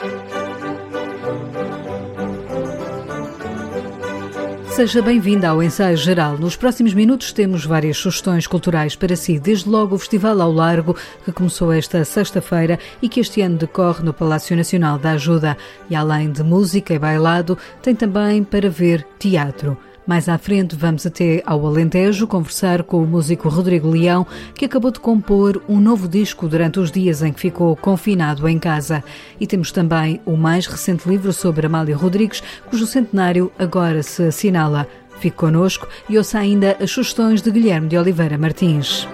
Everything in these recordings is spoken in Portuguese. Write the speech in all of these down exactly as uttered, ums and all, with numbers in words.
Seja bem-vinda ao Ensaio Geral. Nos próximos minutos temos várias sugestões culturais para si, desde logo o Festival ao Largo, que começou esta sexta-feira e que este ano decorre no Palácio Nacional da Ajuda. E além de música e bailado, tem também para ver teatro. Mais à frente vamos até ao Alentejo conversar com o músico Rodrigo Leão, que acabou de compor um novo disco durante os dias em que ficou confinado em casa. E temos também o mais recente livro sobre Amália Rodrigues, cujo centenário agora se assinala. Fique connosco e ouça ainda as sugestões de Guilherme de Oliveira Martins.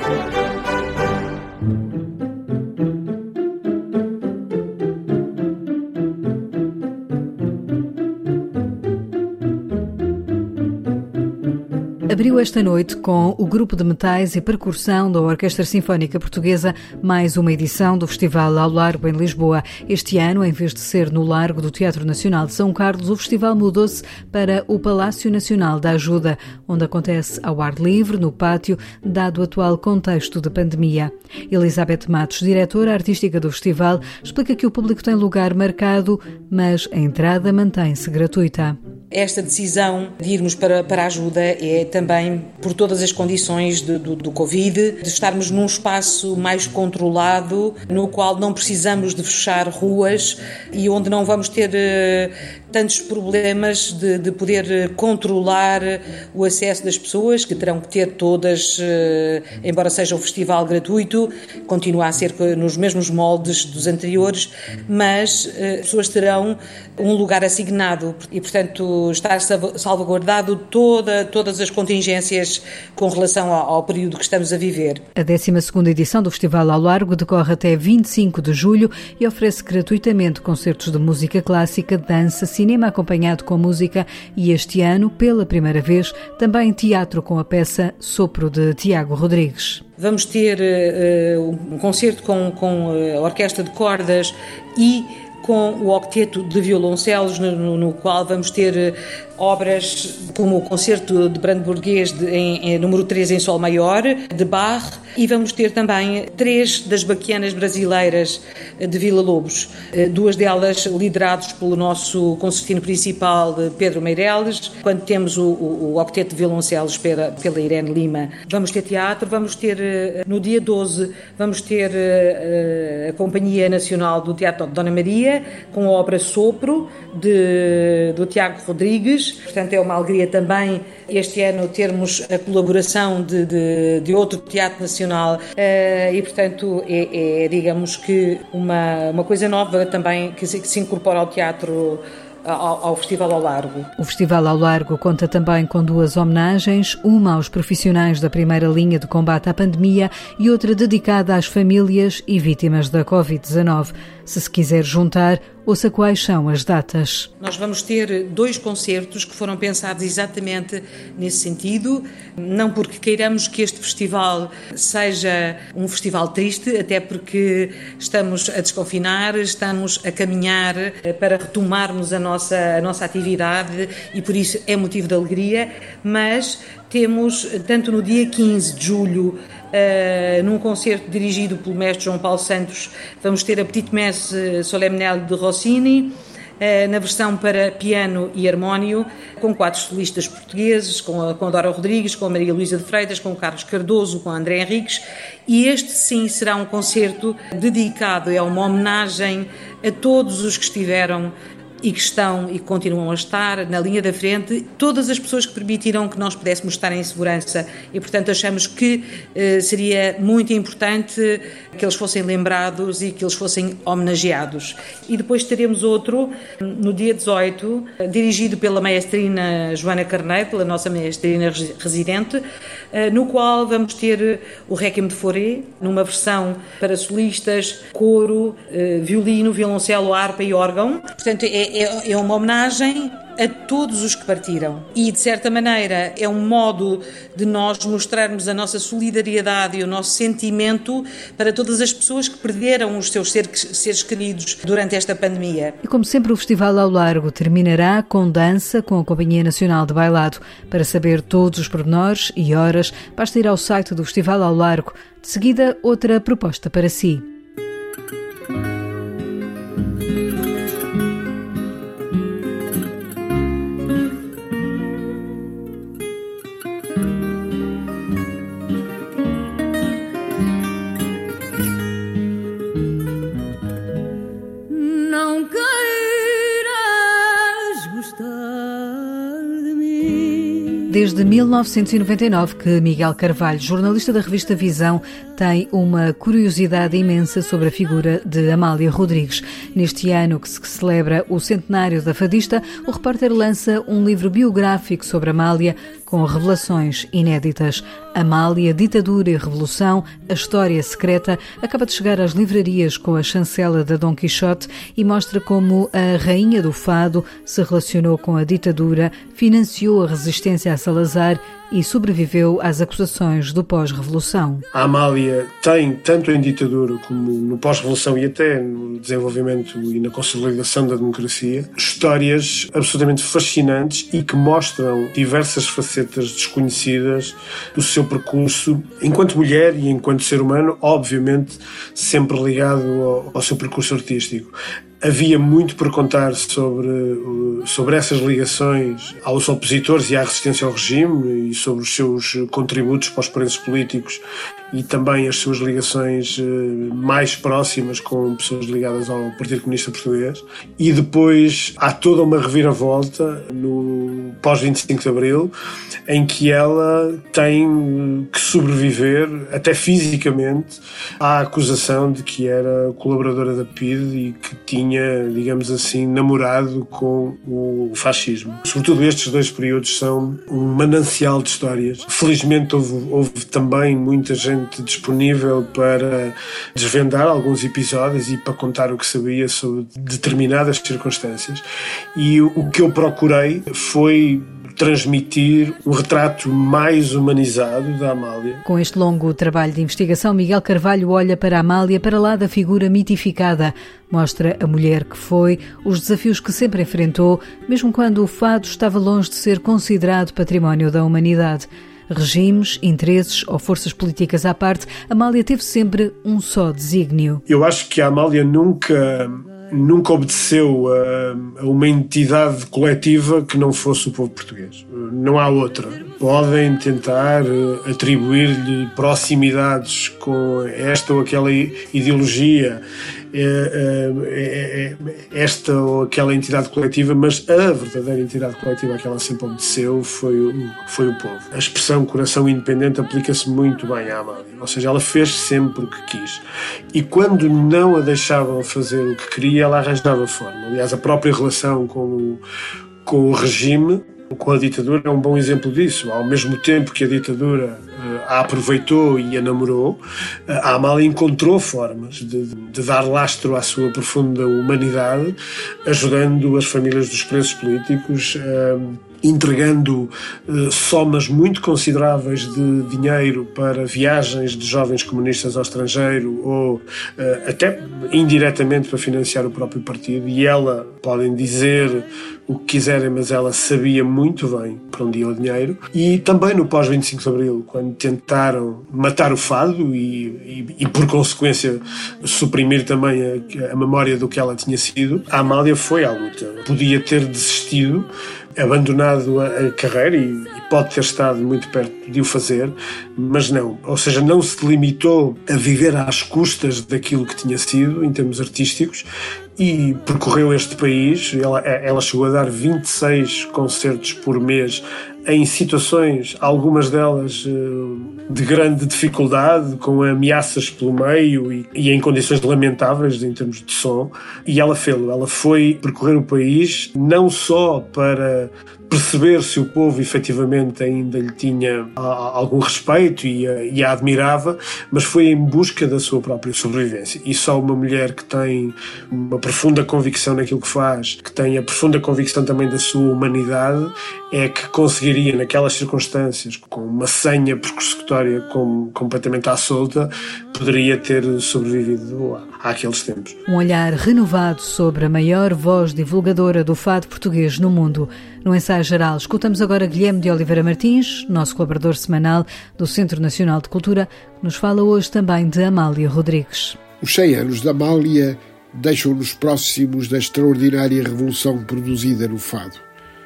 Abriu esta noite com o grupo de metais e percussão da Orquestra Sinfónica Portuguesa mais uma edição do Festival ao Largo em Lisboa. Este ano, em vez de ser no Largo do Teatro Nacional de São Carlos, o festival mudou-se para o Palácio Nacional da Ajuda, onde acontece ao ar livre, no pátio, dado o atual contexto de pandemia. Elizabeth Matos, diretora artística do festival, explica que o público tem lugar marcado, mas a entrada mantém-se gratuita. Esta decisão de irmos para, para a ajuda é também por todas as condições de, do, do Covid, de estarmos num espaço mais controlado, no qual não precisamos de fechar ruas e onde não vamos ter uh, tantos problemas de, de poder controlar o acesso das pessoas, que terão que ter todas, uh, embora seja um festival gratuito, continua a ser nos mesmos moldes dos anteriores, mas uh, as pessoas terão um lugar assignado e, portanto, estar salvaguardado toda, todas as contingências com relação ao, ao período que estamos a viver. A décima segunda edição do Festival ao Largo decorre até vinte e cinco de julho e oferece gratuitamente concertos de música clássica, dança, cinema acompanhado com música e este ano, pela primeira vez, também teatro com a peça Sopro de Tiago Rodrigues. Vamos ter uh, um concerto com, com a orquestra de cordas e com o octeto de violoncelos, no, no qual vamos ter obras como o concerto de Brandemburguês de, em, em número três em sol maior, de Bach, e vamos ter também três das baquianas brasileiras de Vila Lobos, duas delas lideradas pelo nosso concertino principal, Pedro Meireles, quando temos o, o, o octeto de violoncelos pela, pela Irene Lima. Vamos ter teatro, vamos ter, no dia doze, vamos ter a, a Companhia Nacional do Teatro de Dona Maria, com a obra Sopro, de, do Tiago Rodrigues. Portanto, é uma alegria também este ano termos a colaboração de, de, de outro teatro nacional uh, e, portanto, é, é, digamos que uma, uma coisa nova também que se, que se incorpora ao teatro, ao, ao Festival ao Largo. O Festival ao Largo conta também com duas homenagens, uma aos profissionais da primeira linha de combate à pandemia e outra dedicada às famílias e vítimas da covid dezanove. Se se quiser juntar, ouça quais são as datas. Nós vamos ter dois concertos que foram pensados exatamente nesse sentido, não porque queiramos que este festival seja um festival triste, até porque estamos a desconfinar, estamos a caminhar para retomarmos a nossa, a nossa atividade e por isso é motivo de alegria, mas temos, tanto no dia quinze de julho, Uh, num concerto dirigido pelo mestre João Paulo Santos, vamos ter a Petite Messe Solennelle de Rossini, uh, na versão para piano e harmónio, com quatro solistas portugueses, com a, com a Dora Rodrigues, com a Maria Luísa de Freitas, com o Carlos Cardoso, com a André Henriques, e este sim será um concerto dedicado, é uma homenagem a todos os que estiveram e que estão e que continuam a estar na linha da frente, todas as pessoas que permitiram que nós pudéssemos estar em segurança e, portanto, achamos que eh, seria muito importante que eles fossem lembrados e que eles fossem homenageados. E depois teremos outro, no dia dezoito, dirigido pela maestrina Joana Carneiro, pela nossa maestrina residente, eh, no qual vamos ter o Requiem de Fauré, numa versão para solistas, coro, eh, violino, violoncelo, harpa e órgão. Portanto, é É, é uma homenagem a todos os que partiram e, de certa maneira, é um modo de nós mostrarmos a nossa solidariedade e o nosso sentimento para todas as pessoas que perderam os seus seres, seres queridos durante esta pandemia. E, como sempre, o Festival ao Largo terminará com dança com a Companhia Nacional de Bailado. Para saber todos os pormenores e horas, basta ir ao site do Festival ao Largo. De seguida, outra proposta para si. desde mil novecentos e noventa e nove que Miguel Carvalho, jornalista da revista Visão, tem uma curiosidade imensa sobre a figura de Amália Rodrigues. Neste ano que se celebra o centenário da fadista, o repórter lança um livro biográfico sobre Amália com revelações inéditas. Amália, Ditadura e Revolução, a História Secreta, acaba de chegar às livrarias com a chancela da Dom Quixote e mostra como a rainha do fado se relacionou com a ditadura, financiou a resistência a Salazar e sobreviveu às acusações do pós-revolução. A Amália tem, tanto em ditadura como no pós-revolução e até no desenvolvimento e na consolidação da democracia, histórias absolutamente fascinantes e que mostram diversas facetas desconhecidas do seu percurso enquanto mulher e enquanto ser humano, obviamente sempre ligado ao, ao seu percurso artístico. Havia muito por contar sobre, sobre essas ligações aos opositores e à resistência ao regime e sobre os seus contributos para os presos políticos e também as suas ligações mais próximas com pessoas ligadas ao Partido Comunista Português. E depois há toda uma reviravolta no pós-vinte e cinco de Abril, em que ela tem que sobreviver, até fisicamente, à acusação de que era colaboradora da P I D e que tinha, digamos assim, namorado com o fascismo. Sobretudo estes dois períodos são um manancial de histórias. Felizmente houve, houve também muita gente disponível para desvendar alguns episódios e para contar o que sabia sobre determinadas circunstâncias. E o que eu procurei foi transmitir um retrato mais humanizado da Amália. Com este longo trabalho de investigação, Miguel Carvalho olha para a Amália para lá da figura mitificada. Mostra a mulher que foi, os desafios que sempre enfrentou, mesmo quando o fado estava longe de ser considerado património da humanidade. Regimes, interesses ou forças políticas à parte, Amália teve sempre um só desígnio. Eu acho que a Amália nunca... nunca obedeceu a, a uma entidade coletiva que não fosse o povo português. Não há outra. Podem tentar atribuir-lhe proximidades com esta ou aquela ideologia, esta ou aquela entidade coletiva, mas a verdadeira entidade coletiva a que ela sempre obedeceu foi o, foi o povo. A expressão coração independente aplica-se muito bem à Amália. Ou seja, ela fez sempre o que quis. E quando não a deixavam fazer o que queria, ela arranjava forma. Aliás, a própria relação com o, com o regime, com a ditadura, é um bom exemplo disso. Ao mesmo tempo que a ditadura uh, a aproveitou e a namorou, uh, a Amália encontrou formas de, de dar lastro à sua profunda humanidade, ajudando as famílias dos presos políticos, uh, entregando uh, somas muito consideráveis de dinheiro para viagens de jovens comunistas ao estrangeiro ou uh, até indiretamente para financiar o próprio partido. E ela, podem dizer o que quiserem, mas ela sabia muito bem para onde ia o dinheiro. E também no pós-vinte e cinco de Abril, quando tentaram matar o fado e, e, e por consequência suprimir também a, a memória do que ela tinha sido, a Amália foi à luta. Podia ter desistido, abandonado a, a carreira e, e pode ter estado muito perto de o fazer, mas não. Ou seja, não se limitou a viver às custas daquilo que tinha sido em termos artísticos e percorreu este país. Ela, ela chegou a dar vinte e seis concertos por mês em situações, algumas delas de grande dificuldade, com ameaças pelo meio e, e em condições lamentáveis em termos de som, e ela fez-lo. Ela foi percorrer o país não só para perceber se o povo efetivamente ainda lhe tinha algum respeito e a, e a admirava, mas foi em busca da sua própria sobrevivência. E só uma mulher que tem uma profunda convicção naquilo que faz, que tem a profunda convicção também da sua humanidade, é que conseguiria, naquelas circunstâncias, com uma senha persecutória com, completamente à solta, poderia ter sobrevivido àqueles tempos. Um olhar renovado sobre a maior voz divulgadora do fado português no mundo. No ensaio geral, escutamos agora Guilherme de Oliveira Martins, nosso colaborador semanal do Centro Nacional de Cultura, que nos fala hoje também de Amália Rodrigues. Os cem anos da Amália deixam-nos próximos da extraordinária revolução produzida no fado.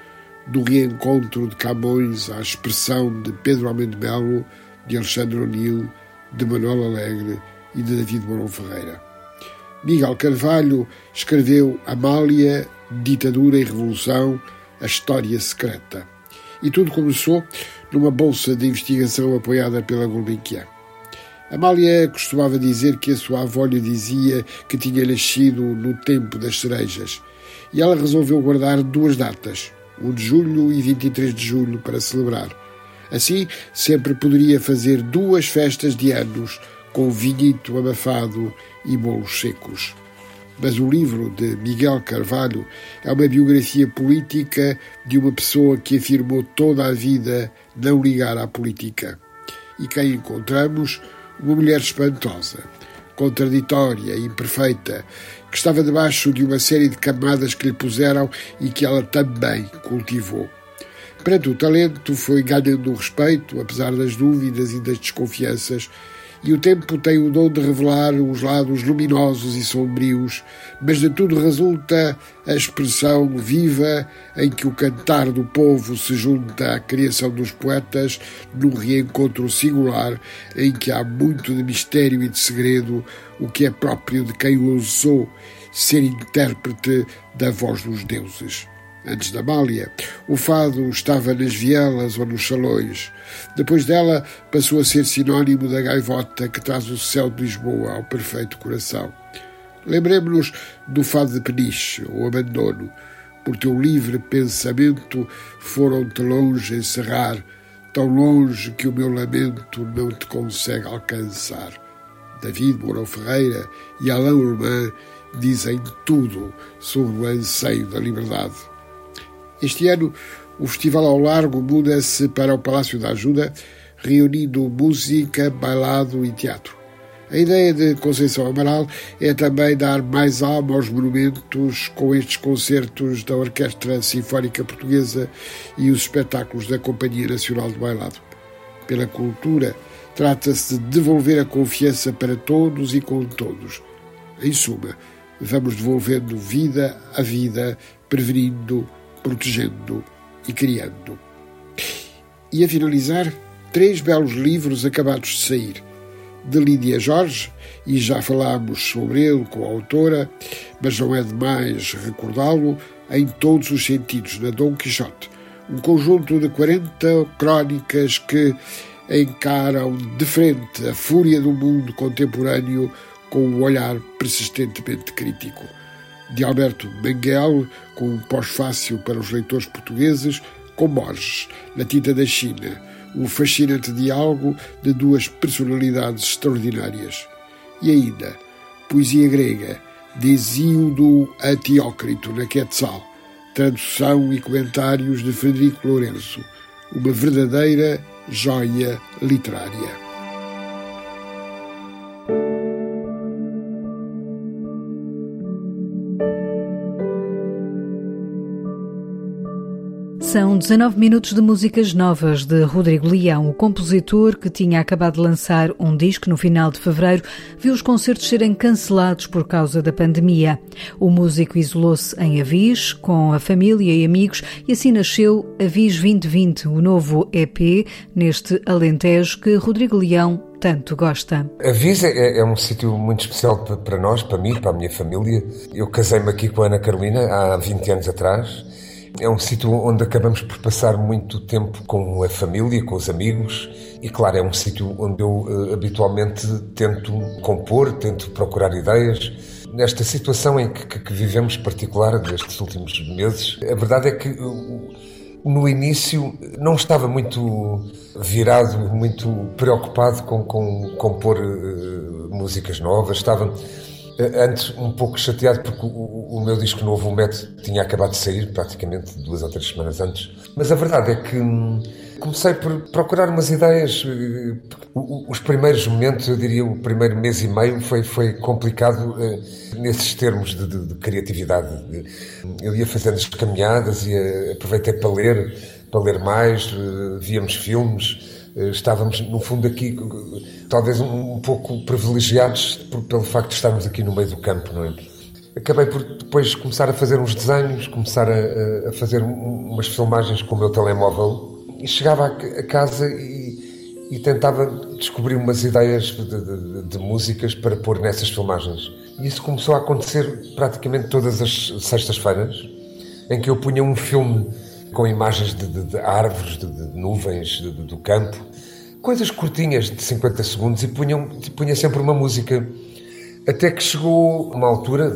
Do reencontro de Camões à expressão de Pedro Almeida Melo, de Alexandre O'Neill, de Manuel Alegre e de David Mourão Ferreira. Miguel Carvalho escreveu Amália, Ditadura e Revolução, a História Secreta, E tudo começou numa bolsa de investigação apoiada pela Gulbenkian. Amália costumava dizer que a sua avó lhe dizia que tinha nascido no tempo das cerejas, e ela resolveu guardar duas datas, um de julho e vinte e três de julho, para celebrar. Assim, sempre poderia fazer duas festas de anos com vinhito abafado e bolos secos. Mas o livro de Miguel Carvalho é uma biografia política de uma pessoa que afirmou toda a vida não ligar à política. E quem encontramos? Uma mulher espantosa, contraditória e imperfeita, que estava debaixo de uma série de camadas que lhe puseram e que ela também cultivou. Perante o talento foi ganhando o respeito, apesar das dúvidas e das desconfianças, e o tempo tem o dom de revelar os lados luminosos e sombrios, mas de tudo resulta a expressão viva em que o cantar do povo se junta à criação dos poetas num reencontro singular em que há muito de mistério e de segredo, o que é próprio de quem ousou ser intérprete da voz dos deuses. Antes da Amália, o fado estava nas vielas ou nos salões. Depois dela, passou a ser sinónimo da gaivota que traz o céu de Lisboa ao perfeito coração. Lembremos-nos do fado de Peniche, ou Abandono. Por teu livre pensamento foram-te longe encerrar, tão longe que o meu lamento não te consegue alcançar. David Mourão Ferreira e Alain Urmand dizem tudo sobre o anseio da liberdade. Este ano, o Festival ao Largo muda-se para o Palácio da Ajuda, reunindo música, bailado e teatro. A ideia de Conceição Amaral é também dar mais alma aos monumentos com estes concertos da Orquestra Sinfónica Portuguesa e os espetáculos da Companhia Nacional de Bailado. Pela cultura, trata-se de devolver a confiança para todos e com todos. Em suma, vamos devolvendo vida à vida, prevenindo, protegendo e criando. E a finalizar, três belos livros acabados de sair. De Lídia Jorge, e já falámos sobre ele com a autora, mas não é demais recordá-lo, em todos os sentidos, na Dom Quixote. Um conjunto de quarenta crónicas que encaram de frente a fúria do mundo contemporâneo com um olhar persistentemente crítico. De Alberto Manguel, com um pós-fácil para os leitores portugueses, com Borges, na tinta da China, um fascinante diálogo de duas personalidades extraordinárias. E ainda, poesia grega, de Hesíodo a Teócrito, na Quetzal, tradução e comentários de Frederico Lourenço, uma verdadeira joia literária. São dezanove minutos de músicas novas de Rodrigo Leão. O compositor, que tinha acabado de lançar um disco no final de fevereiro, viu os concertos serem cancelados por causa da pandemia. O músico isolou-se em Avis, com a família e amigos, e assim nasceu Avis vinte vinte, o novo E P, neste Alentejo que Rodrigo Leão tanto gosta. Avis é, é um sítio muito especial para nós, para mim, para a minha família. Eu casei-me aqui com a Ana Carolina há vinte anos atrás. É um sítio onde acabamos por passar muito tempo com a família, com os amigos, e claro, é um sítio onde eu uh, habitualmente tento compor, tento procurar ideias. Nesta situação em que, que, que vivemos particular destes últimos meses, a verdade é que uh, no início não estava muito virado, muito preocupado com, com compor uh, músicas novas, estava antes um pouco chateado porque o, o meu disco novo, o Método, tinha acabado de sair praticamente duas ou três semanas antes. Mas a verdade é que hum, comecei por procurar umas ideias. Os primeiros momentos, eu diria o primeiro mês e meio, foi, foi complicado uh, nesses termos de, de, de criatividade. Eu ia fazendo as caminhadas e aproveitei para ler, para ler mais, uh, víamos filmes. Estávamos, no fundo, aqui talvez um, um pouco privilegiados por, pelo facto de estarmos aqui no meio do campo, não é? Acabei por depois começar a fazer uns desenhos, começar a, a fazer um, umas filmagens com o meu telemóvel e chegava a, a casa e, e tentava descobrir umas ideias de, de, de músicas para pôr nessas filmagens. E isso começou a acontecer praticamente todas as sextas-feiras, em que eu punha um filme com imagens de, de, de árvores, de, de nuvens, de, de, do campo. Coisas curtinhas de cinquenta segundos e punham, punha sempre uma música. Até que chegou uma altura,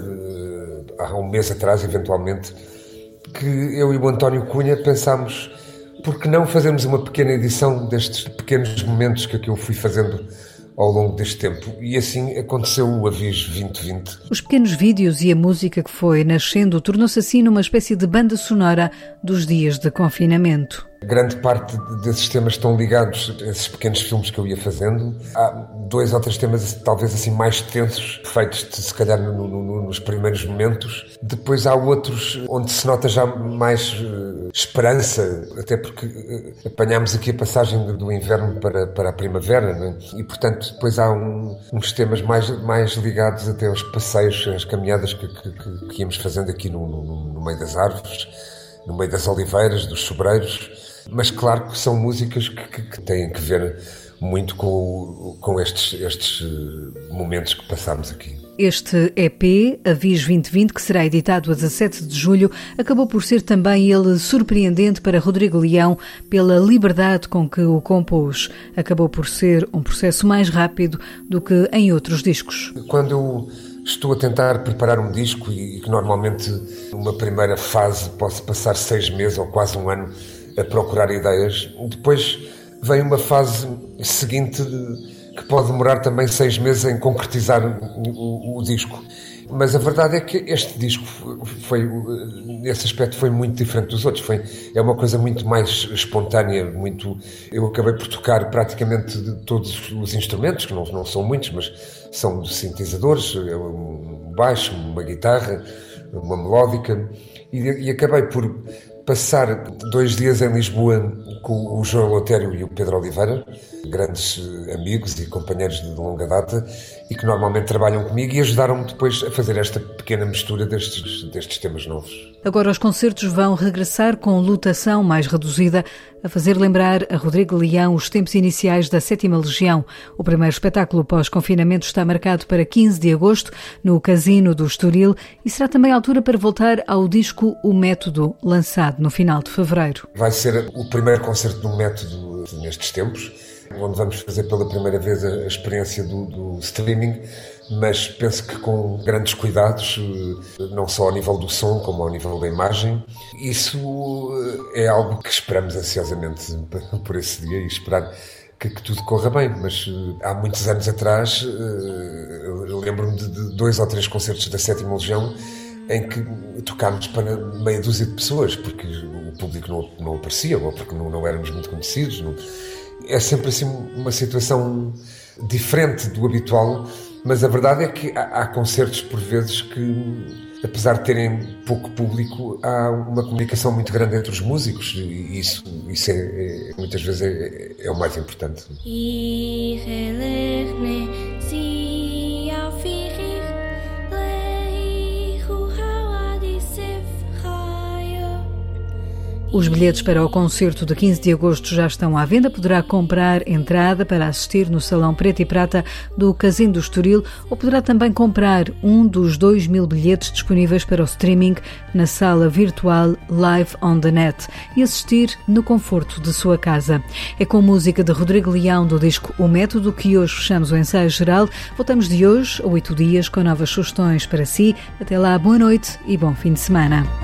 há um mês atrás, eventualmente, que eu e o António Cunha pensámos, por que não fazermos uma pequena edição destes pequenos momentos que eu fui fazendo ao longo deste tempo. E assim aconteceu o Avis vinte vinte. Os pequenos vídeos e a música que foi nascendo tornou-se assim numa espécie de banda sonora dos dias de confinamento. Grande parte desses temas estão ligados a esses pequenos filmes que eu ia fazendo. Há dois ou três temas talvez assim mais tensos, feitos se calhar no, no, nos primeiros momentos. Depois há outros onde se nota já mais uh, esperança, até porque uh, apanhámos aqui a passagem do inverno para, para a primavera, né? E portanto depois há um, uns temas mais, mais ligados até aos passeios, às caminhadas que, que, que, que íamos fazendo aqui no, no, no meio das árvores, no meio das oliveiras, dos sobreiros. Mas claro que são músicas que, que, que têm que ver muito com, com estes, estes momentos que passámos aqui. Este E P, Avis vinte vinte, que será editado a dezassete de julho, acabou por ser também ele surpreendente para Rodrigo Leão pela liberdade com que o compôs. Acabou por ser um processo mais rápido do que em outros discos. Quando eu estou a tentar preparar um disco e que normalmente numa primeira fase posso passar seis meses ou quase um ano a procurar ideias, depois vem uma fase seguinte que pode demorar também seis meses em concretizar o, o, o disco. Mas a verdade é que este disco foi, nesse aspecto, foi muito diferente dos outros. Foi, é uma coisa muito mais espontânea, muito... Eu acabei por tocar praticamente de todos os instrumentos, que não, não são muitos, mas são sintetizadores, um baixo, uma guitarra, uma melódica, e, e acabei por passar dois dias em Lisboa com o João Lotério e o Pedro Oliveira, grandes amigos e companheiros de longa data, e que normalmente trabalham comigo e ajudaram-me depois a fazer esta pequena mistura destes, destes temas novos. Agora os concertos vão regressar com lotação mais reduzida, a fazer lembrar a Rodrigo Leão os tempos iniciais da Sétima Legião. O primeiro espetáculo pós-confinamento está marcado para quinze de agosto, no Casino do Estoril, e será também a altura para voltar ao disco O Método, lançado no final de fevereiro. Vai ser o primeiro concerto do Método nestes tempos, onde vamos fazer pela primeira vez a experiência do, do streaming, mas penso que com grandes cuidados, não só ao nível do som, como ao nível da imagem. Isso é algo que esperamos ansiosamente por esse dia e esperar que, que tudo corra bem. Mas há muitos anos atrás, eu lembro-me de dois ou três concertos da Sétima Legião em que tocámos para meia dúzia de pessoas, porque o público não, não aparecia, ou porque não, não éramos muito conhecidos. Não... É sempre assim uma situação diferente do habitual, mas a verdade é que há, há concertos por vezes que, apesar de terem pouco público, há uma comunicação muito grande entre os músicos, e isso, isso é, é, muitas vezes é, é o mais importante. Os bilhetes para o concerto de quinze de agosto já estão à venda. Poderá comprar entrada para assistir no Salão Preto e Prata do Casino do Estoril, ou poderá também comprar um dos dois mil bilhetes disponíveis para o streaming na sala virtual Live on the Net e assistir no conforto de sua casa. É com música de Rodrigo Leão do disco O Método que hoje fechamos o ensaio geral. Voltamos de hoje a oito dias com novas sugestões para si. Até lá, boa noite e bom fim de semana.